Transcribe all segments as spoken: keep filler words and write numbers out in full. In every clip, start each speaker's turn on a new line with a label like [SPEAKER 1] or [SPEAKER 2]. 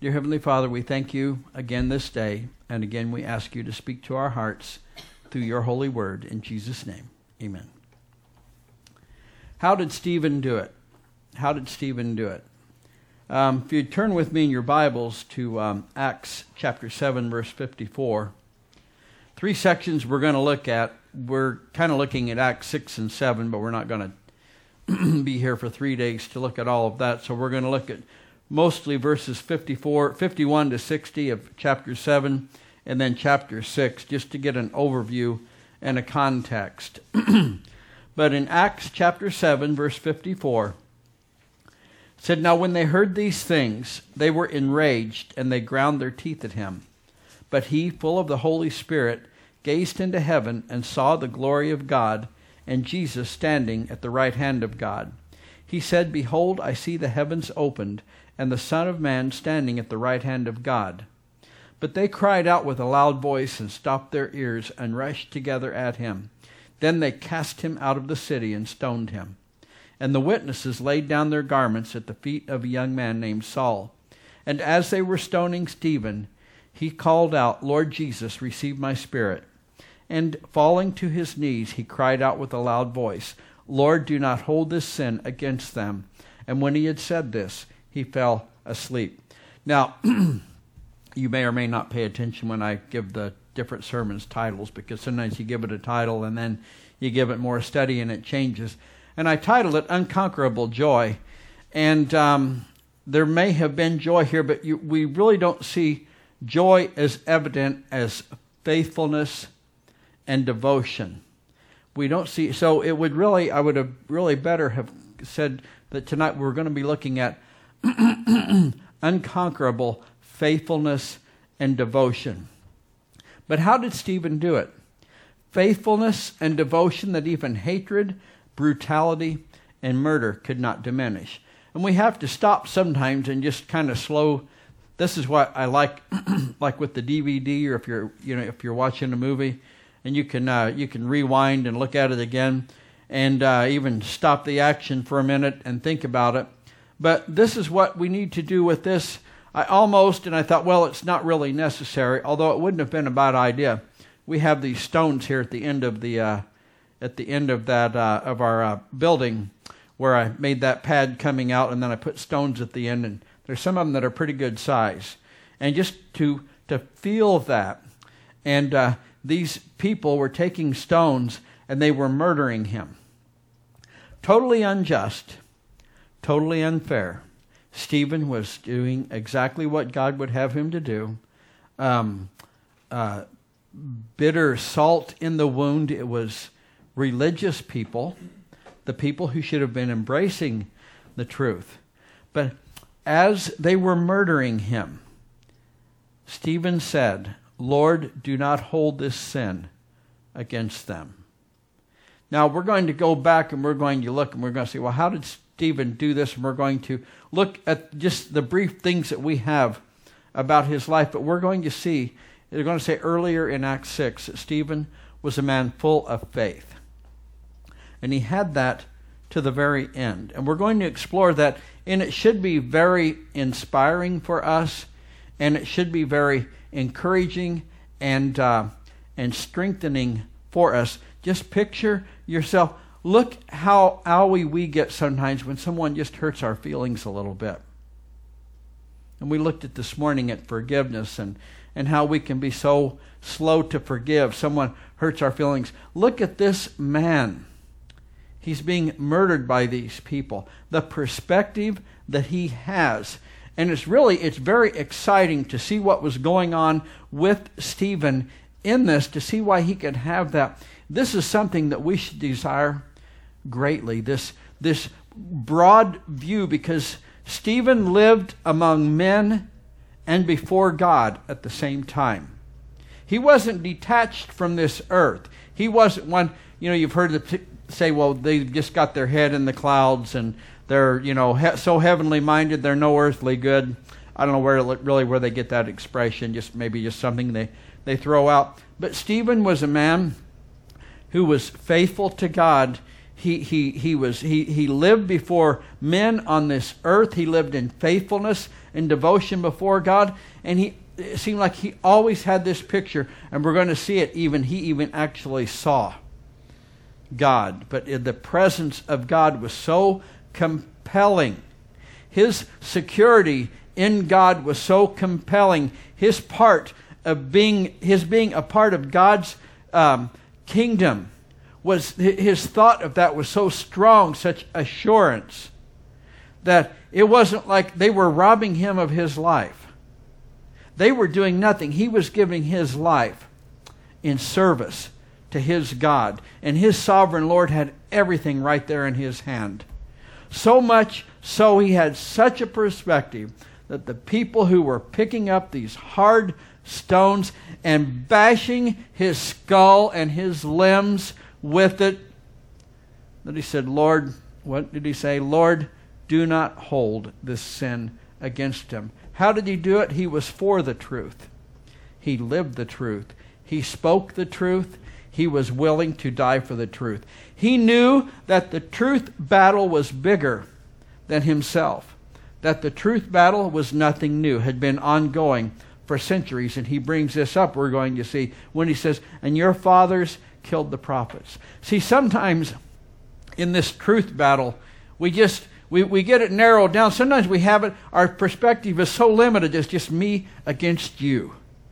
[SPEAKER 1] Dear Heavenly Father, we thank you again this day, and again we ask you to speak to our hearts through your holy word. In Jesus' name, amen. How did Stephen do it? How did Stephen do it? Um, if you turn with me in your Bibles to um, Acts chapter seven, verse fifty-four, three sections we're going to look at. We're kind of looking at Acts six and seven, but we're not going to be here for three days to look at all of that. So we're going to look at mostly verses fifty-four, fifty-one to sixty of chapter seven, and then chapter six, just to get an overview and a context. But in Acts chapter seven, verse fifty-four, it said, "Now when they heard these things, they were enraged, and they ground their teeth at him. But he, full of the Holy Spirit, gazed into heaven and saw the glory of God, and Jesus standing at the right hand of God. He said, Behold, I see the heavens opened, and the Son of Man standing at the right hand of God. But they cried out with a loud voice and stopped their ears and rushed together at him. Then they cast him out of the city and stoned him. And the witnesses laid down their garments at the feet of a young man named Saul. And as they were stoning Stephen, he called out, Lord Jesus, receive my spirit. And falling to his knees, he cried out with a loud voice, Lord, do not hold this sin against them. And when he had said this, he fell asleep." Now, you may or may not pay attention when I give the different sermons titles, because sometimes you give it a title and then you give it more study and it changes. And I titled it Unconquerable Joy. And um, there may have been joy here, but you, we really don't see joy as evident as faithfulness and devotion. We don't see, so it would really, I would have really better have said that tonight we're going to be looking at unconquerable faithfulness and devotion. But how did Stephen do it? Faithfulness and devotion that even hatred, brutality, and murder could not diminish. And we have to stop sometimes and just kind of slow. This is what I like, like with the D V D, or if you're, you know, if you're watching a movie, and you can uh, you can rewind and look at it again, and uh, even stop the action for a minute and think about it. But this is what we need to do with this. I almost, and I thought, well, it's not really necessary, although it wouldn't have been a bad idea. We have these stones here at the end of the uh, at the end of that uh, of our uh, building, where I made that pad coming out, and then I put stones at the end, and there's some of them that are pretty good size. And just to to feel that, and uh, these people were taking stones and they were murdering him. Totally unjust, totally unfair. Stephen was doing exactly what God would have him to do. Um, uh, bitter salt in the wound. It was religious people, the people who should have been embracing the truth. But as they were murdering him, Stephen said, Lord, do not hold this sin against them. Now, we're going to go back and we're going to look and we're going to say, well, how did Stephen do this? And we're going to look at just the brief things that we have about his life. But we're going to see, they're going to say earlier in Acts six, that Stephen was a man full of faith. And he had that to the very end. And we're going to explore that. And it should be very inspiring for us. And it should be very encouraging and uh, and strengthening for us. Just picture yourself. Look how owie we get sometimes when someone just hurts our feelings a little bit. And we looked at this morning at forgiveness and, and how we can be so slow to forgive. Someone hurts our feelings. Look at this man. He's being murdered by these people. The perspective that he has. And it's really, it's very exciting to see what was going on with Stephen in this, to see why he could have that. This is something that we should desire greatly, this, this broad view, because Stephen lived among men and before God at the same time. He wasn't detached from this earth. He wasn't one, you know, you've heard the say, well, they've just got their head in the clouds and they're, you know, he- so heavenly minded, they're no earthly good. I don't know where really where they get that expression, just maybe just something they, they throw out. But Stephen was a man who was faithful to God He, he, he, was, he, he lived before men on this earth. He lived in faithfulness and devotion before God. And he, it seemed like he always had this picture. And we're going to see it even. He even actually saw God. But the presence of God was so compelling. His security in God was so compelling. His part of being, his being a part of God's um, kingdom was, his thought of that was so strong, such assurance, that it wasn't like they were robbing him of his life. They were doing nothing. He was giving his life in service to his God. And his sovereign Lord had everything right there in his hand. So much so he had such a perspective that the people who were picking up these hard stones and bashing his skull and his limbs with it, that he said, Lord, what did he say? Lord, do not hold this sin against him. How did he do it? He was for the truth. He lived the truth. He spoke the truth. He was willing to die for the truth. He knew that the truth battle was bigger than himself. That the truth battle was nothing new, had been ongoing for centuries. And he brings this up, we're going to see, when he says, and your fathers killed the prophets. See, sometimes in this truth battle, we just, we, we get it narrowed down. Sometimes we have it, our perspective is so limited, it's just me against you.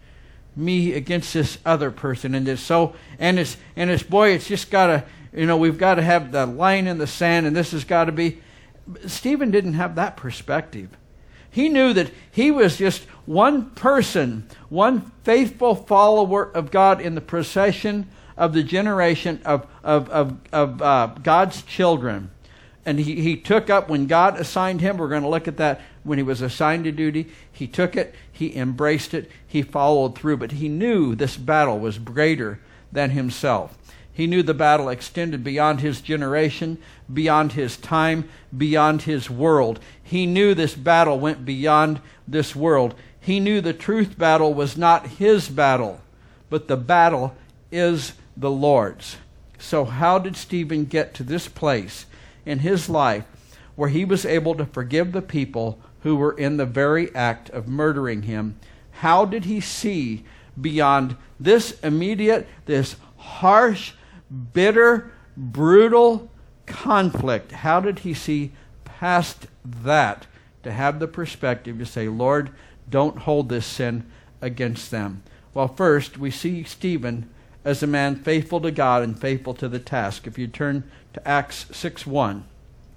[SPEAKER 1] Me against this other person. And it's so, and it's, and it's, boy, it's just got to, you know, we've got to have the line in the sand, and this has got to be. Stephen didn't have that perspective. He knew that he was just one person, one faithful follower of God in the procession of the generation of, of, of, of uh, God's children. And he, he took up, when God assigned him, we're going to look at that, when he was assigned to duty, he took it, he embraced it, he followed through. But he knew this battle was greater than himself. He knew the battle extended beyond his generation, beyond his time, beyond his world. He knew this battle went beyond this world. He knew the truth battle was not his battle, but the battle is the Lord's. So how did Stephen get to this place in his life where he was able to forgive the people who were in the very act of murdering him? How did he see beyond this immediate, this harsh, bitter, brutal conflict? How did he see past that to have the perspective to say, Lord, don't hold this sin against them? Well, first, we see Stephen as a man faithful to God and faithful to the task. If you turn to Acts six one.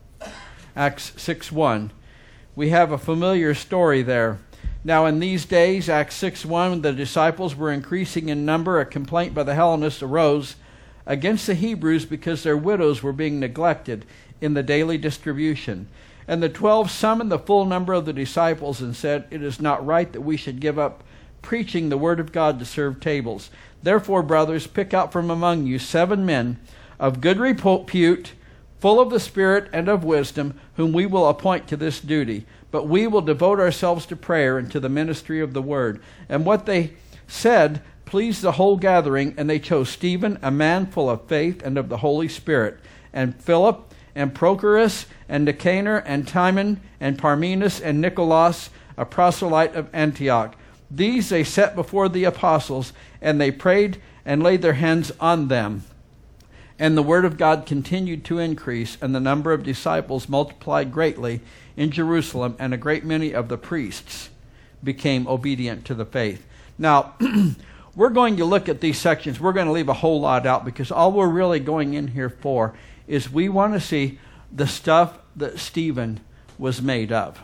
[SPEAKER 1] Acts six one. We have a familiar story there. Now in these days, Acts six one, when the disciples were increasing in number, a complaint by the Hellenists arose against the Hebrews because their widows were being neglected in the daily distribution. And the twelve summoned the full number of the disciples and said, it is not right that we should give up preaching the word of God to serve tables. Therefore, brothers, pick out from among you seven men of good repute, full of the Spirit and of wisdom, whom we will appoint to this duty. But we will devote ourselves to prayer and to the ministry of the word. And what they said pleased the whole gathering, and they chose Stephen, a man full of faith and of the Holy Spirit, and Philip, and Prochorus, and Nicanor, and Timon, and Parmenas, and Nicholas, a proselyte of Antioch. These they set before the apostles, and they prayed and laid their hands on them. And the word of God continued to increase, and the number of disciples multiplied greatly in Jerusalem, and a great many of the priests became obedient to the faith. Now, we're going to look at these sections. We're going to leave a whole lot out, because all we're really going in here for is we want to see the stuff that Stephen was made of.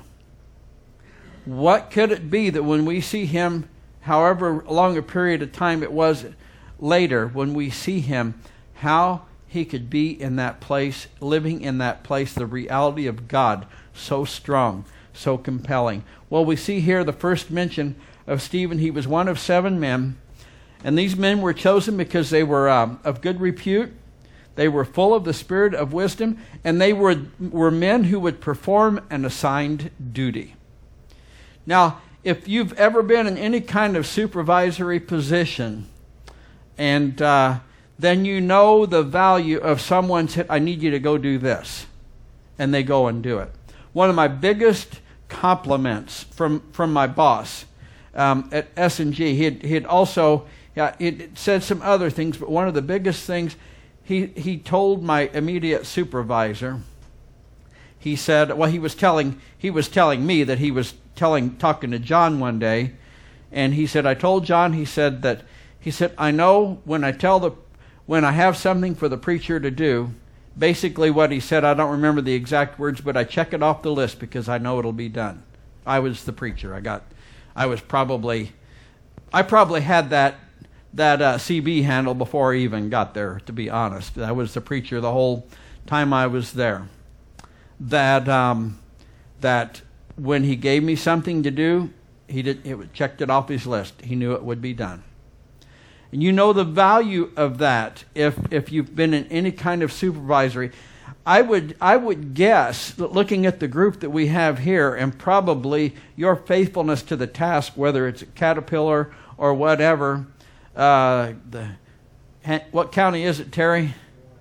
[SPEAKER 1] What could it be that when we see him, however long a period of time it was later, when we see him, how he could be in that place, living in that place, the reality of God so strong, so compelling. Well, we see here the first mention of Stephen. He was one of seven men, and these men were chosen because they were um, of good repute. They were full of the spirit of wisdom, and they were, were men who would perform an assigned duty. Now, if you've ever been in any kind of supervisory position, and uh, then you know the value of someone said, I need you to go do this. And they go and do it. One of my biggest compliments from, from my boss um, at S and G, he had, he had also yeah, he said some other things, but one of the biggest things, he, he told my immediate supervisor, he said, well, he was telling he was telling me that he was telling talking to John one day, and he said, I told John, he said that he said, I know when I tell the when I have something for the preacher to do, basically what he said, I don't remember the exact words, but I check it off the list because I know it'll be done. I was the preacher. I got I was probably I probably had that that uh, C B handle before I even got there, to be honest. I was the preacher the whole time I was there. That um, that when he gave me something to do, he did it checked it off his list. He knew it would be done. And you know the value of that if if you've been in any kind of supervisory. I would I would guess that looking at the group that we have here, and probably your faithfulness to the task, whether it's at Caterpillar or whatever, uh, the what county is it, Terry?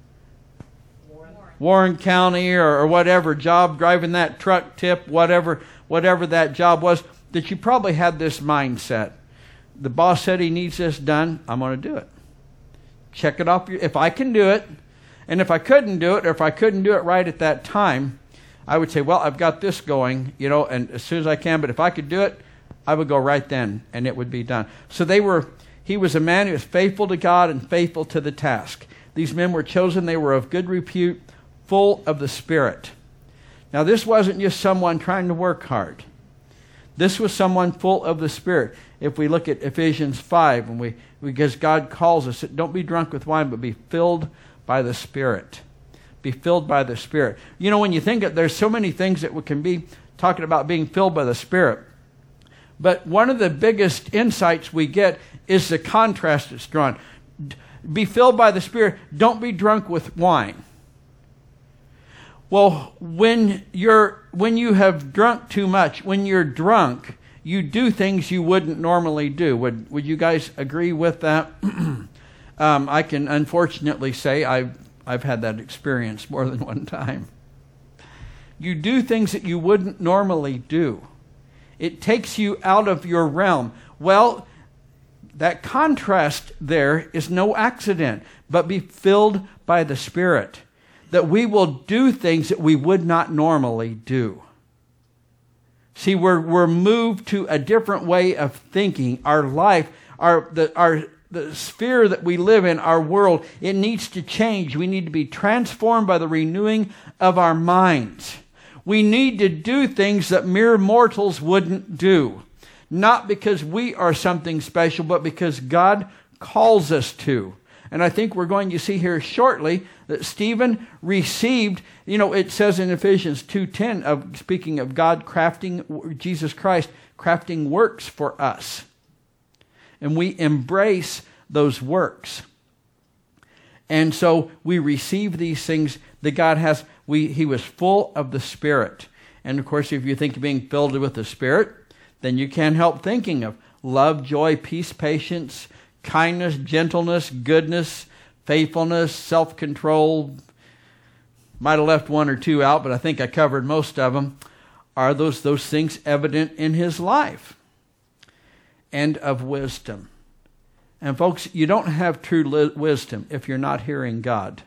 [SPEAKER 1] Warren County or, or whatever job, driving that truck tip, whatever whatever that job was, that you probably had this mindset. The boss said he needs this done, I'm going to do it. Check it off. If I can do it, and if I couldn't do it, or if I couldn't do it right at that time, I would say, well, I've got this going, you know, and as soon as I can, but if I could do it, I would go right then, and it would be done. So they were. He was a man who was faithful to God and faithful to the task. These men were chosen. They were of good repute, full of the Spirit. Now, this wasn't just someone trying to work hard. This was someone full of the Spirit. If we look at Ephesians five, and we because God calls us, don't be drunk with wine, but be filled by the Spirit. Be filled by the Spirit. You know, when you think of, there's so many things that we can be talking about being filled by the Spirit. But one of the biggest insights we get is the contrast that's drawn. Be filled by the Spirit. Don't be drunk with wine. Well, when you're when you have drunk too much, when you're drunk, you do things you wouldn't normally do. Would would you guys agree with that? um, I can unfortunately say I've I've had that experience more than one time. You do things that you wouldn't normally do. It takes you out of your realm. Well, that contrast there is no accident, but be filled by the Spirit. That we will do things that we would not normally do. See, we're we're moved to a different way of thinking. Our life, our the our the sphere that we live in, our world, it needs to change. We need to be transformed by the renewing of our minds. We need to do things that mere mortals wouldn't do. Not because we are something special, but because God calls us to. And I think we're going to see here shortly that Stephen received, you know, it says in Ephesians two ten, of speaking of God crafting, Jesus Christ crafting works for us. And we embrace those works. And so we receive these things that God has. We He was full of the Spirit. And of course, if you think of being filled with the Spirit, then you can't help thinking of love, joy, peace, patience, kindness, gentleness, goodness, faithfulness, self-control. Might have left one or two out, but I think I covered most of them. Are those, those things evident in his life? And of wisdom. And folks, you don't have true li- wisdom if you're not hearing God.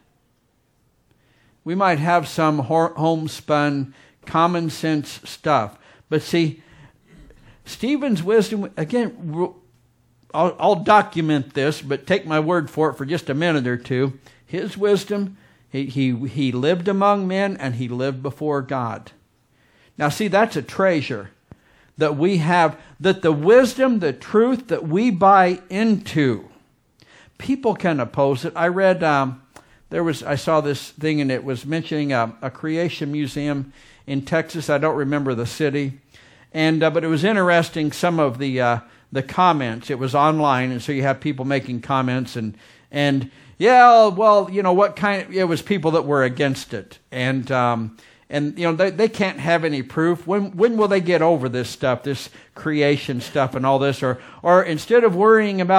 [SPEAKER 1] We might have some homespun, common sense stuff. But see, Stephen's wisdom, again, I'll, I'll document this, but take my word for it for just a minute or two. His wisdom, he, he, he lived among men and he lived before God. Now see, that's a treasure that we have, that the wisdom, the truth that we buy into, people can oppose it. I read, um, there was, I saw this thing and it was mentioning a, a creation museum in Texas. I don't remember the city. And, uh, but it was interesting, some of the, uh, the comments. It was online, and so you have people making comments, and and yeah, well, you know what kind of, it was people that were against it, and um, and you know they they can't have any proof. When when will they get over this stuff, this creation stuff, and all this, or or instead of worrying about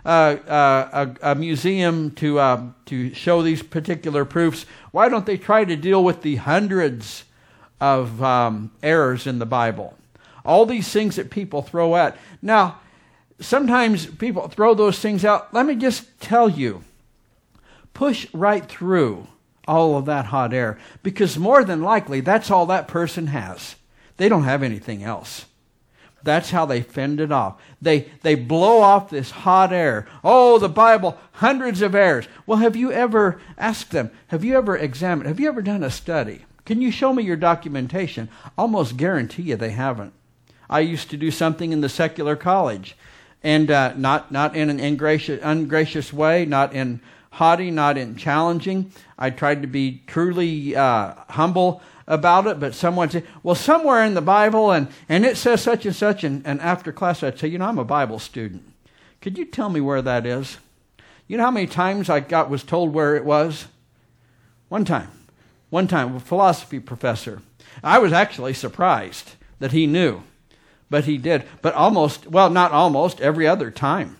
[SPEAKER 1] uh, uh, a, a museum to uh, to show these particular proofs, why don't they try to deal with the hundreds of um, errors in the Bible? All these things that people throw at. Now, sometimes people throw those things out. Let me just tell you, push right through all of that hot air, because more than likely that's all that person has. They don't have anything else. That's how they fend it off. They they blow off this hot air. Oh, the Bible, hundreds of errors. Well, have you ever asked them, have you ever examined, have you ever done a study? Can you show me your documentation? Almost guarantee you they haven't. I used to do something in the secular college, and uh, not, not in an ingracious, ungracious way, not in haughty, not in challenging. I tried to be truly uh, humble about it, but someone said, well, somewhere in the Bible, and, and it says such and such, and, and after class I'd say, you know, I'm a Bible student. Could you tell me where that is? You know how many times I got was told where it was? One time. One time, a philosophy professor. I was actually surprised that he knew, but he did. But almost, well, not almost, every other time.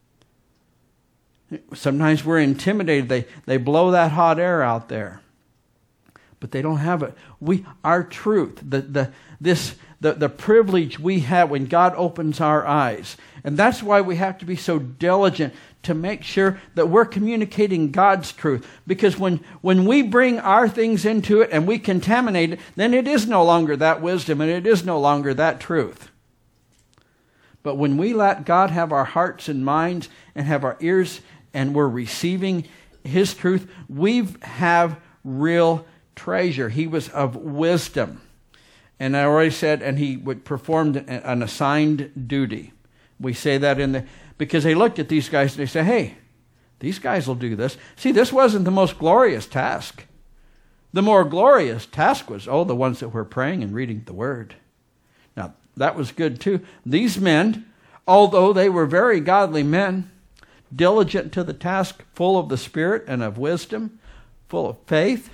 [SPEAKER 1] Sometimes we're intimidated. They, they blow that hot air out there. But they don't have it. We, our truth, the the this the, the privilege we have when God opens our eyes. And that's why we have to be so diligent to make sure that we're communicating God's truth. Because when, when we bring our things into it and we contaminate it, then it is no longer that wisdom and it is no longer that truth. But when we let God have our hearts and minds and have our ears and we're receiving His truth, we have real treasure. He was of wisdom. And I already said, and he would perform an assigned duty. We say that in the, because they looked at these guys and they say, hey, these guys will do this. See, this wasn't the most glorious task. The more glorious task was, oh, the ones that were praying and reading the Word. Now, that was good too. These men, although they were very godly men, diligent to the task, full of the Spirit and of wisdom, full of faith.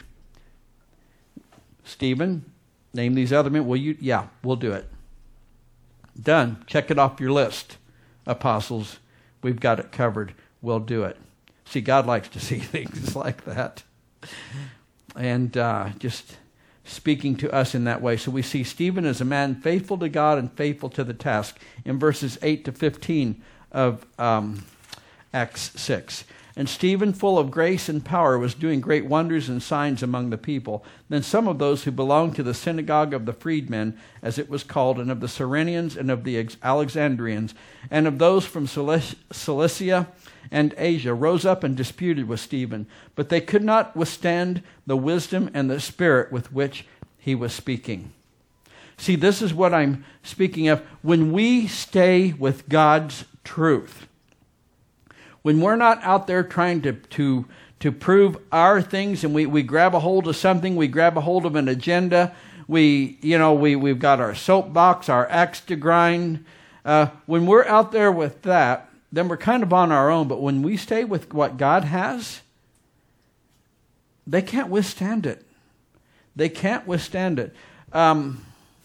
[SPEAKER 1] Stephen, name these other men. Will you? Yeah, we'll do it. Done. Check it off your list. Apostles, we've got it covered. We'll do it. See, God likes to see things like that. And uh, just speaking to us in that way. So we see Stephen as a man faithful to God and faithful to the task in verses eight to fifteen of um, Acts six. And Stephen, full of grace and power, was doing great wonders and signs among the people. Then some of those who belonged to the synagogue of the freedmen, as it was called, and of the Cyrenians and of the Alexandrians, and of those from Cilicia and Asia, rose up and disputed with Stephen. But they could not withstand the wisdom and the spirit with which he was speaking. See, this is what I'm speaking of. When we stay with God's truth, when we're not out there trying to, to, to prove our things and we, we grab a hold of something, we grab a hold of an agenda, we, you know, we, we've got our soapbox, our axe to grind. Uh, when we're out there with that, then we're kind of on our own. But when we stay with what God has, they can't withstand it. They can't withstand it. Um,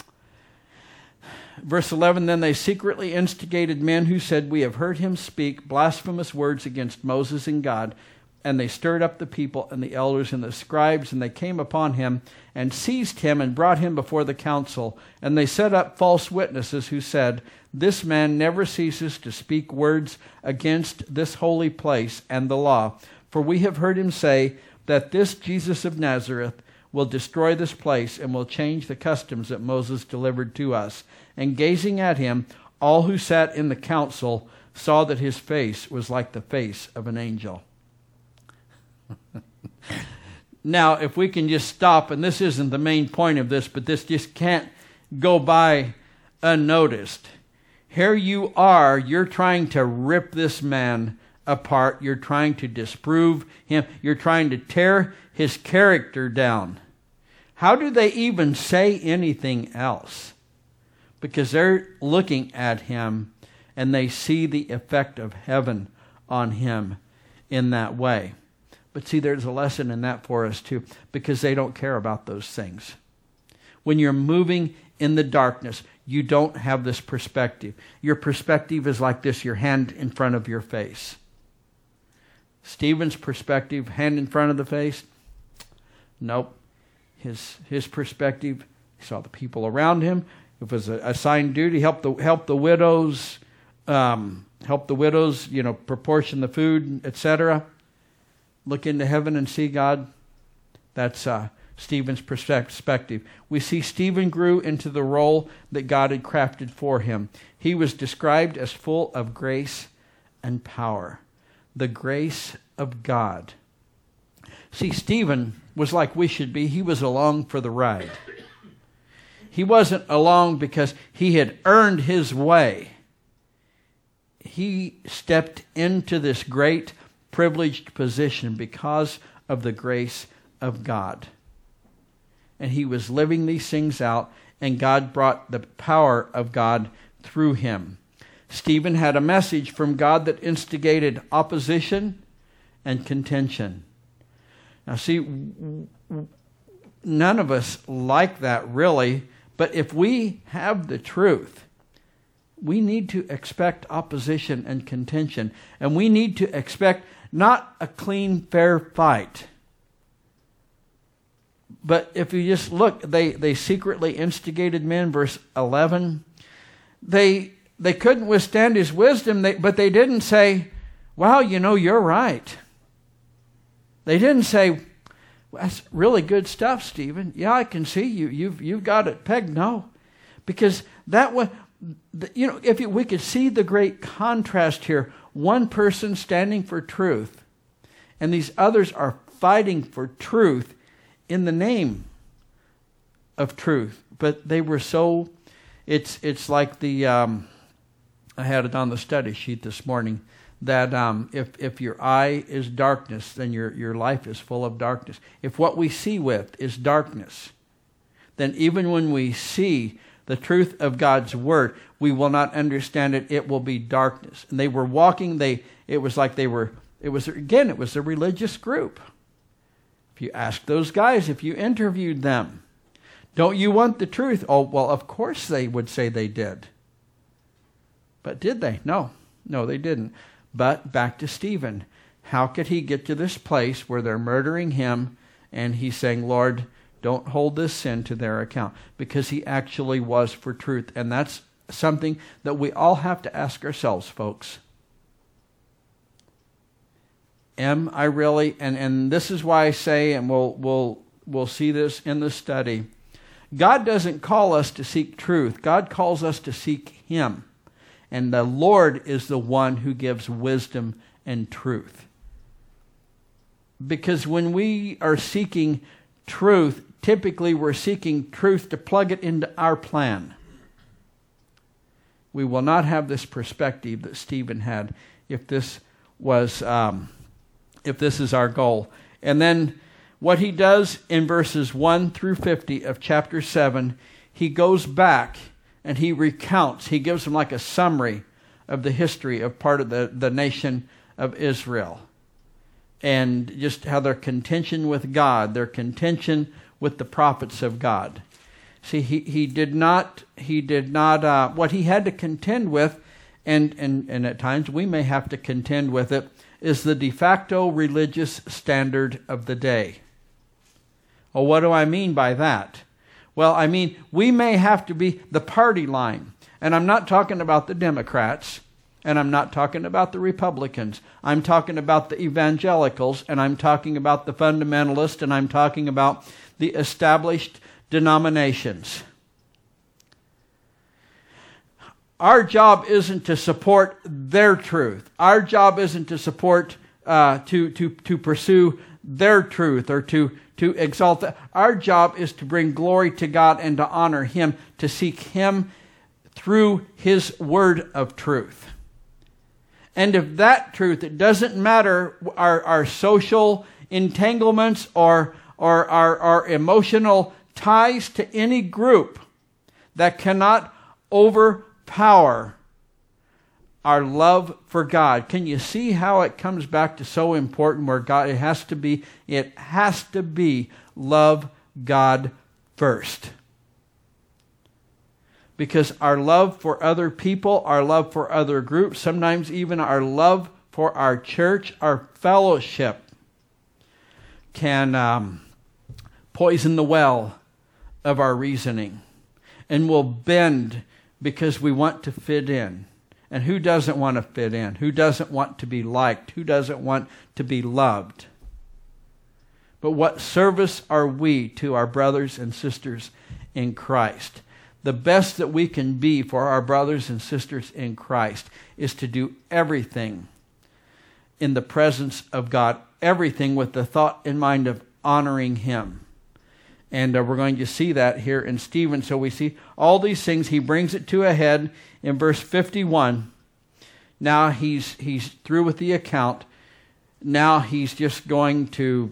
[SPEAKER 1] Verse eleven, then they secretly instigated men who said, we have heard him speak blasphemous words against Moses and God. And they stirred up the people and the elders and the scribes, and they came upon him and seized him and brought him before the council. And they set up false witnesses who said, this man never ceases to speak words against this holy place and the law. For we have heard him say that this Jesus of Nazareth will destroy this place and will change the customs that Moses delivered to us. And gazing at him, all who sat in the council saw that his face was like the face of an angel. Now, if we can just stop, and this isn't the main point of this, but this just can't go by unnoticed. Here you are, you're trying to rip this man apart. You're trying to disprove him. You're trying to tear his character down. How do they even say anything else? Because they're looking at him and they see the effect of heaven on him in that way. But see, there's a lesson in that for us too, because they don't care about those things. When you're moving in the darkness, you don't have this perspective. Your perspective is like this, your hand in front of your face. Stephen's perspective, hand in front of the face, nope. His his perspective, he saw the people around him. It was a assigned duty, help the help the widows, um, help the widows, you know, proportion the food, et cetera. Look into heaven and see God. That's uh, Stephen's perspective. We see Stephen grew into the role that God had crafted for him. He was described as full of grace and power. The grace of God. See, Stephen was like we should be. He was along for the ride. He wasn't along because he had earned his way. He stepped into this great privileged position because of the grace of God. And he was living these things out, and God brought the power of God through him. Stephen had a message from God that instigated opposition and contention. Now see, none of us like that really, but if we have the truth, we need to expect opposition and contention. And we need to expect not a clean, fair fight. But if you just look, they, they secretly instigated men, verse eleven. They they couldn't withstand his wisdom, they, but they didn't say, wow, you know, you're right. They didn't say, that's really good stuff, Stephen. Yeah, I can see you. You've you've got it pegged. No, because that was, you know, if you, we could see the great contrast here. One person standing for truth, and these others are fighting for truth in the name of truth. But they were so. It's it's like the. Um, I had it on the study sheet this morning. That um, if if your eye is darkness, then your, your life is full of darkness. If what we see with is darkness, then even when we see the truth of God's word, we will not understand it. It will be darkness. And they were walking. They it was like they were. It was again. It was a religious group. If you ask those guys, if you interviewed them, don't you want the truth? Oh well, of course they would say they did. But did they? No, no, they didn't. But back to Stephen. How could he get to this place where they're murdering him and he's saying, Lord, don't hold this sin to their account? Because he actually was for truth. And that's something that we all have to ask ourselves, folks. Am I really? And, and this is why I say, and we'll, we'll, we'll see this in the study, God doesn't call us to seek truth. God calls us to seek him. And the Lord is the one who gives wisdom and truth. Because when we are seeking truth, typically we're seeking truth to plug it into our plan. We will not have this perspective that Stephen had if this was, um, if this is our goal. And then what he does in verses one through fifty of chapter seven, he goes back and he recounts, he gives them like a summary of the history of part of the, the nation of Israel. And just how their contention with God, their contention with the prophets of God. See, he, he did not, he did not, uh, what he had to contend with, and, and, and at times we may have to contend with it, is the de facto religious standard of the day. Well, what do I mean by that? Well, I mean, we may have to be the party line. And I'm not talking about the Democrats, and I'm not talking about the Republicans. I'm talking about the evangelicals, and I'm talking about the fundamentalists, and I'm talking about the established denominations. Our job isn't to support their truth. Our job isn't to support, uh, to, to, to pursue their truth or to to exalt that. Our job is to bring glory to God and to honor him, to seek him through his word of truth. And if that truth, it doesn't matter our, our social entanglements or, or our, our emotional ties to any group that cannot overpower our love for God. Can you see how it comes back to so important where God, it has to be, it has to be love God first. because our love for other people, our love for other groups, sometimes even our love for our church, our fellowship, can um, poison the well of our reasoning, and will bend because we want to fit in. And who doesn't want to fit in? Who doesn't want to be liked? Who doesn't want to be loved? But what service are we to our brothers and sisters in Christ? The best that we can be for our brothers and sisters in Christ is to do everything in the presence of God, everything with the thought in mind of honoring Him. And uh, we're going to see that here in Stephen. So we see all these things. He brings it to a head in verse fifty-one. Now he's he's through with the account. Now he's just going to,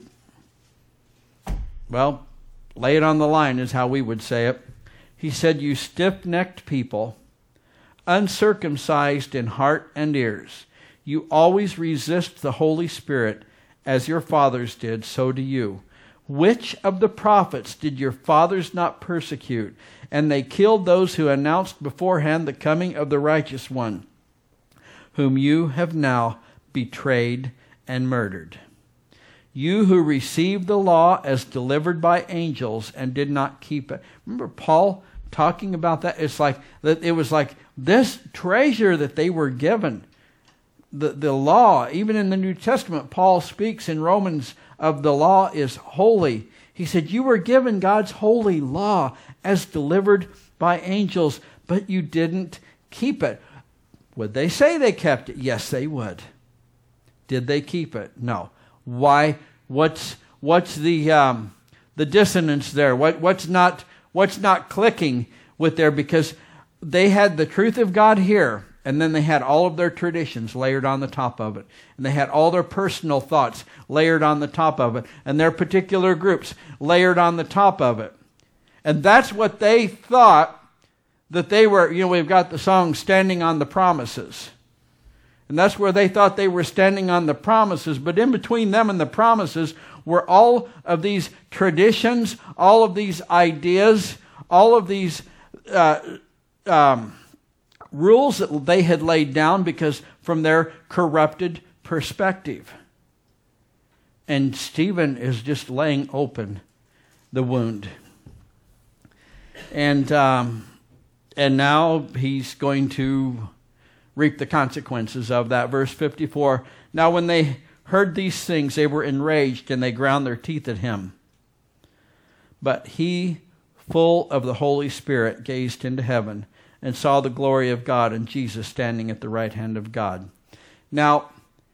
[SPEAKER 1] well, lay it on the line is how we would say it. He said, "You stiff-necked people, uncircumcised in heart and ears, you always resist the Holy Spirit, as your fathers did, so do you. Which of the prophets did your fathers not persecute? And they killed those who announced beforehand the coming of the righteous one, whom you have now betrayed and murdered. You who received the law as delivered by angels and did not keep it." Remember Paul talking about that? It's like that. It was like this treasure that they were given. The, the law, even in the New Testament, Paul speaks in Romans of the law is holy. He said, you were given God's holy law as delivered by angels, but you didn't keep it. Would they say they kept it? Yes, they would. Did they keep it? No. Why? What's what's the um, the dissonance there? What what's not what's not clicking with there? Because they had the truth of God here, and then they had all of their traditions layered on the top of it. And they had all their personal thoughts layered on the top of it. And their particular groups layered on the top of it. And that's what they thought that they were, you know, we've got the song Standing on the Promises. And that's where they thought they were standing on the promises. But in between them and the promises were all of these traditions, all of these ideas, all of these uh, um, rules that they had laid down because from their corrupted perspective. And Stephen is just laying open the wound. And um, and now he's going to reap the consequences of that. Verse fifty-four, now when they heard these things, they were enraged, and they ground their teeth at him. But he, full of the Holy Spirit, gazed into heaven and saw the glory of God and Jesus standing at the right hand of God. Now,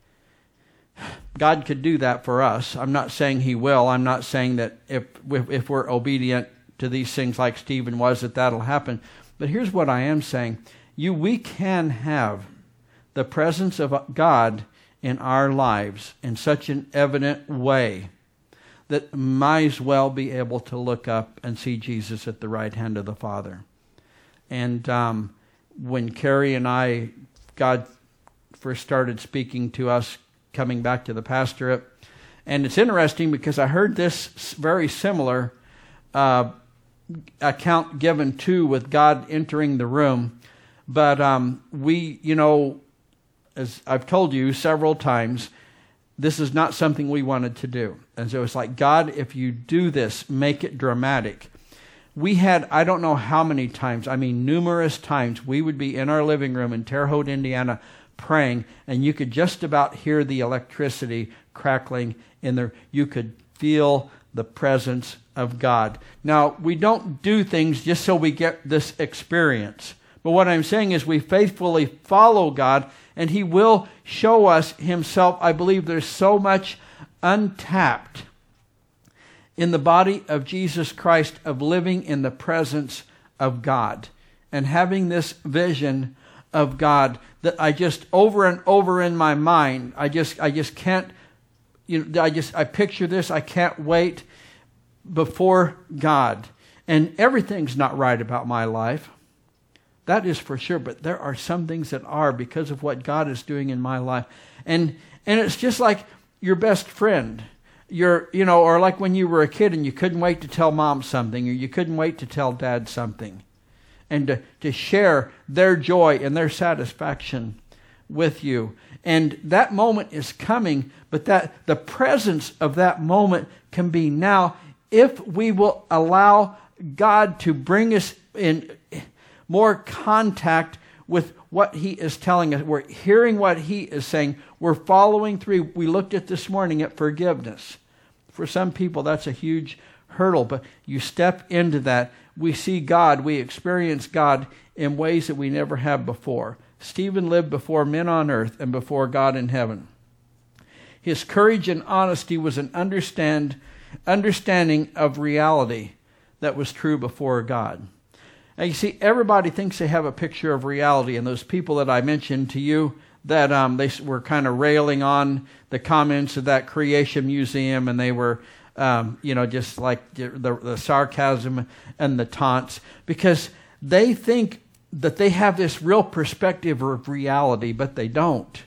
[SPEAKER 1] God could do that for us. I'm not saying he will. I'm not saying that if if we're obedient to these things like Stephen was, that that'll happen. But here's what I am saying. You, we can have the presence of God in our lives in such an evident way that might as well be able to look up and see Jesus at the right hand of the Father. And um, when Carrie and I, God first started speaking to us, coming back to the pastorate, and it's interesting because I heard this very similar uh, account given too with God entering the room. But um, we, you know, as I've told you several times, this is not something we wanted to do. And so it's like, God, if you do this, make it dramatic. We had, I don't know how many times, I mean numerous times, we would be in our living room in Terre Haute, Indiana, praying, and you could just about hear the electricity crackling in there. You could feel the presence of God. Now, we don't do things just so we get this experience. But what I'm saying is we faithfully follow God, and he will show us himself. I believe there's so much untapped in the body of Jesus Christ of living in the presence of God and having this vision of God that I just over and over in my mind, I just I just can't, you know, I just I picture this, I can't wait before God. And everything's not right about my life. That is for sure, but there are some things that are because of what God is doing in my life. And and it's just like your best friend. You're, you know, or like when you were a kid and you couldn't wait to tell mom something, or you couldn't wait to tell dad something. and to, to share their joy and their satisfaction with you. And that moment is coming, but that the presence of that moment can be now if we will allow God to bring us in more contact with what He is telling us. We're hearing what He is saying. We're following through. We looked at this morning at forgiveness. For some people, that's a huge hurdle, but you step into that. We see God, we experience God in ways that we never have before. Stephen lived before men on earth and before God in heaven. His courage and honesty was an understand, understanding of reality that was true before God. Now you see, everybody thinks they have a picture of reality, and those people that I mentioned to you that um, they were kind of railing on the comments of that creation museum, and they were, um, you know, just like the, the, the sarcasm and the taunts, because they think that they have this real perspective of reality, but they don't.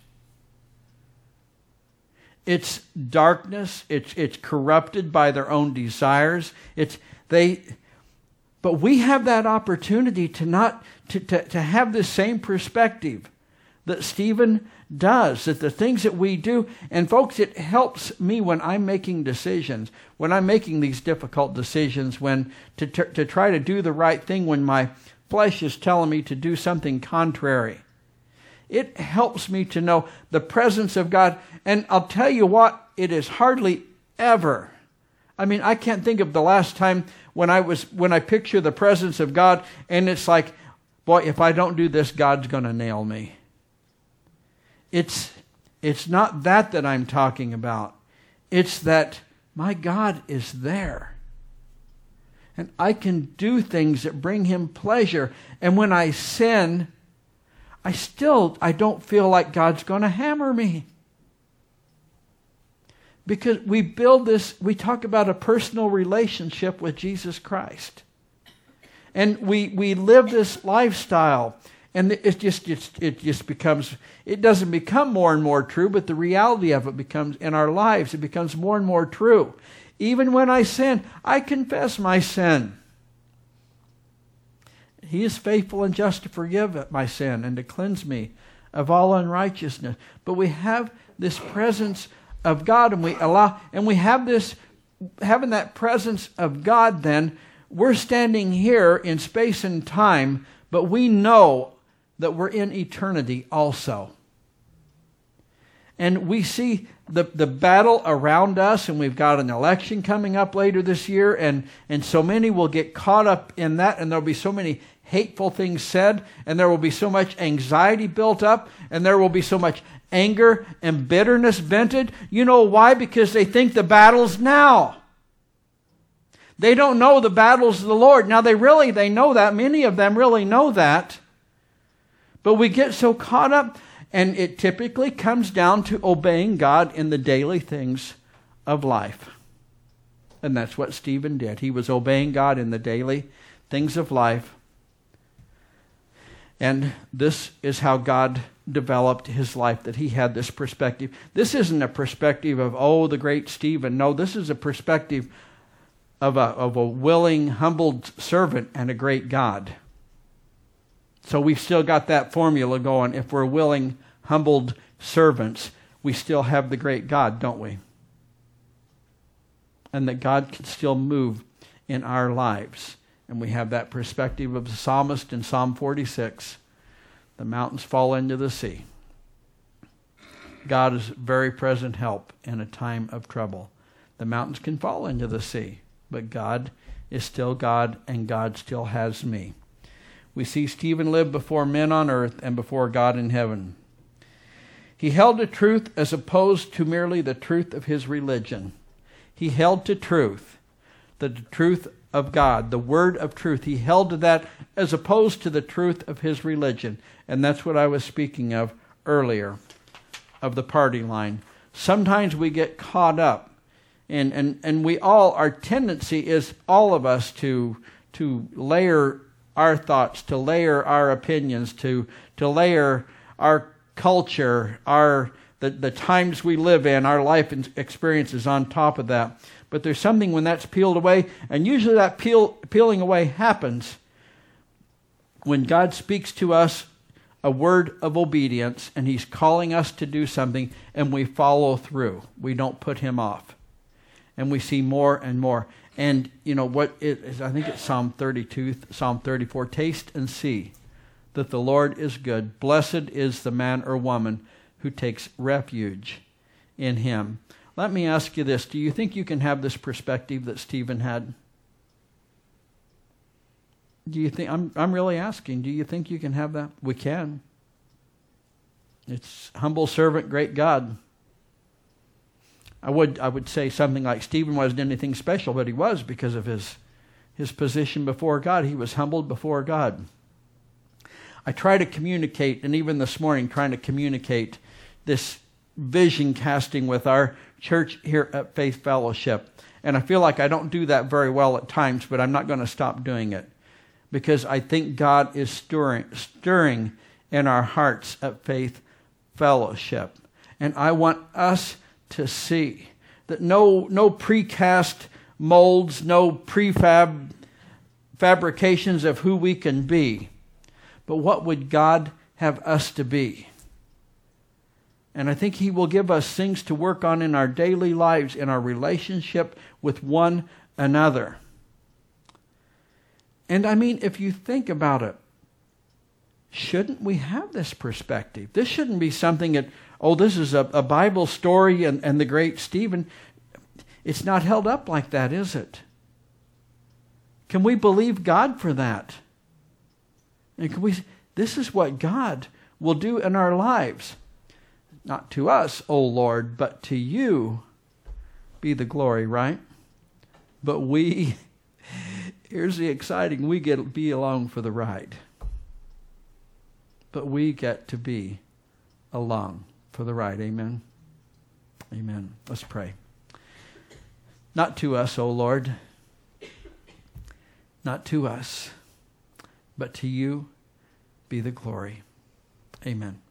[SPEAKER 1] It's darkness. It's it's corrupted by their own desires. It's they, but we have that opportunity to not to to, to have the same perspective that Stephen does. That the things that we do, and folks, it helps me when I'm making decisions, when I'm making these difficult decisions, when to to, to try to do the right thing when my flesh is telling me to do something contrary. It helps me to know the presence of God. And I'll tell you what, it is hardly ever. I mean, I can't think of the last time when I was when I picture the presence of God and it's like, boy, if I don't do this, God's going to nail me. It's it's not that that I'm talking about. It's that my God is there. And I can do things that bring Him pleasure. And when I sin, I still, I don't feel like God's going to hammer me. Because we build this, we talk about a personal relationship with Jesus Christ. And we, we live this lifestyle. And it just, it's, it just becomes, it doesn't become more and more true, but the reality of it becomes, in our lives, it becomes more and more true. Even when I sin, I confess my sin. He is faithful and just to forgive my sin and to cleanse me of all unrighteousness. But we have this presence of God, and we allow, and we have this, having that presence of God then, we're standing here in space and time, but we know that we're in eternity also. And we see the, the battle around us, and we've got an election coming up later this year, and, and so many will get caught up in that, and there'll be so many hateful things said, and there will be so much anxiety built up, and there will be so much anger and bitterness vented. You know why? Because they think the battle's now. They don't know the battle's the Lord. Now they really, they know that. Many of them really know that. But we get so caught up. And it typically comes down to obeying God in the daily things of life. And that's what Stephen did. He was obeying God in the daily things of life. And this is how God developed his life, that he had this perspective. This isn't a perspective of, oh, the great Stephen. No, this is a perspective of a, of a willing, humbled servant and a great God. So we've still got that formula going. If we're willing, humbled servants, we still have the great God, don't we? And that God can still move in our lives. And we have that perspective of the psalmist in Psalm forty-six. The mountains fall into the sea. God is very present help in a time of trouble. The mountains can fall into the sea, but God is still God, and God still has me. We see Stephen live before men on earth and before God in heaven. He held to truth as opposed to merely the truth of his religion. He held to truth, the truth of God, the word of truth. He held to that as opposed to the truth of his religion. And that's what I was speaking of earlier, of the party line. Sometimes we get caught up, and, and, and we all, our tendency is all of us to, to layer our thoughts, to layer our opinions, to to layer our culture, our the, the times we live in, our life experiences on top of that. But there's something when that's peeled away, and usually that peel, peeling away happens when God speaks to us a word of obedience and he's calling us to do something and we follow through, we don't put him off. And we see more and more. And you know what it is, I think it's Psalm thirty-two, Psalm thirty-four, taste and see that the Lord is good. Blessed is the man or woman who takes refuge in him. Let me ask you this. Do you think you can have this perspective that Stephen had? Do you think, I'm I'm really asking, do you think you can have that? We can. It's humble servant, great God. I would I would say something like Stephen wasn't anything special, but he was because of his his position before God. He was humbled before God. I try to communicate, and even this morning trying to communicate this vision casting with our church here at Faith Fellowship. And I feel like I don't do that very well at times, but I'm not going to stop doing it. Because I think God is stirring, stirring in our hearts at Faith Fellowship. And I want us to see that no, no precast molds, no prefab fabrications of who we can be. But what would God have us to be? And I think he will give us things to work on in our daily lives, in our relationship with one another. And I mean, if you think about it, shouldn't we have this perspective? This shouldn't be something that, oh, this is a, a Bible story and, and the great Stephen. It's not held up like that, is it? Can we believe God for that? And can we? This is what God will do in our lives. Not to us, O Lord, but to you be the glory, right? But we... Here's the exciting, we get to be along for the ride. But we get to be along for the ride. Amen? Amen. Let's pray. Not to us, O Lord. Not to us. But to you be the glory. Amen.